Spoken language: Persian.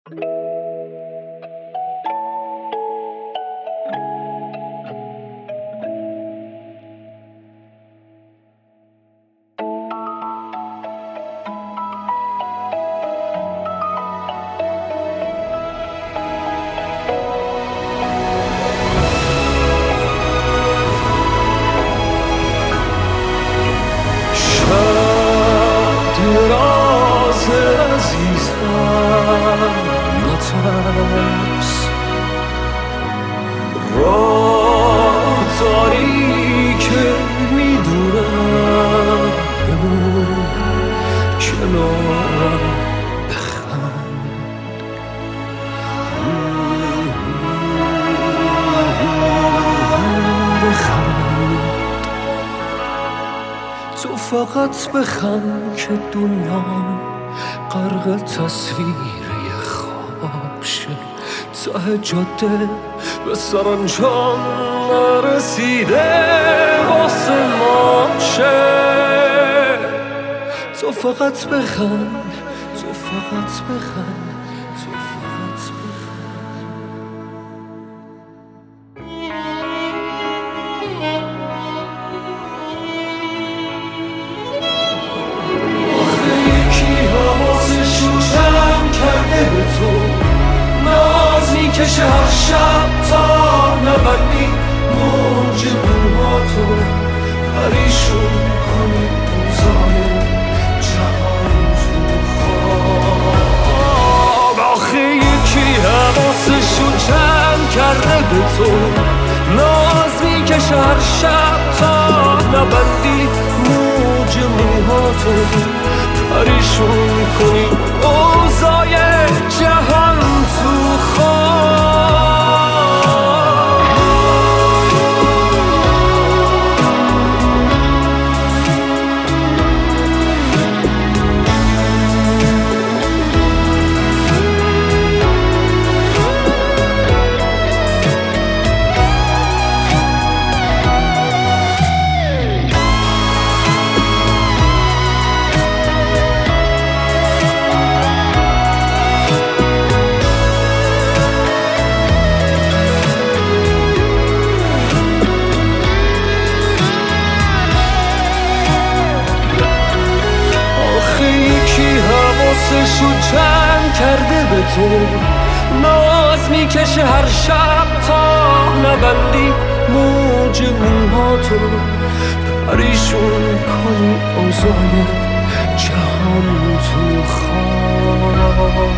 راه داری که میدونم بمون کنارم بخند تو فقط بخند که دنیا غرق تصویر خواب شه ته جاده به سرانجام نرسیده واسه ما شه تو فقط بخند تو فقط بخند تو فقط بخند آخه یکی حواسشو جمع کرده به تو ناز میکشه هر شب تا نبندی موج موهاتو پریشون کنی اوضاع جهان تو خواب آخه یکی حواسشو جمع کرده به تو ناز میکشه هر شب تا نبندی موج موهاتو پریشون کنی اوضاع جهان تو خواب حواسشو جمع کرده به تو ناز میکشه هر شب تا نبندی موج موهاتو پریشون کنی اوضاع جهان تو خواب